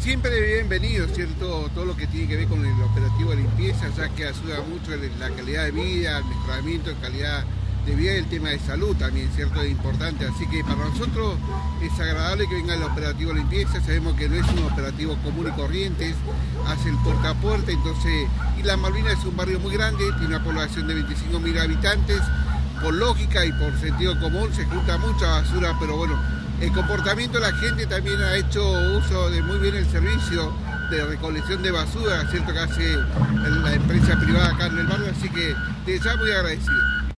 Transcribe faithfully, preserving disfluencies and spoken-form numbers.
Siempre bienvenido, ¿cierto? Todo lo que tiene que ver con el operativo de limpieza, ya que ayuda mucho en la calidad de vida, el mejoramiento de calidad de vida y el tema de salud también, ¿cierto? Es importante, así que para nosotros es agradable que venga el operativo de limpieza. Sabemos que no es un operativo común y corriente, hace el puerta a puerta, entonces, y Las Malvinas es un barrio muy grande, tiene una población de veinticinco mil habitantes, por lógica y por sentido común se junta mucha basura, pero bueno, el comportamiento de la gente también ha hecho uso de muy bien el servicio de recolección de basura, ¿cierto? Que hace la empresa privada acá en el barrio, así que te ya muy agradecido.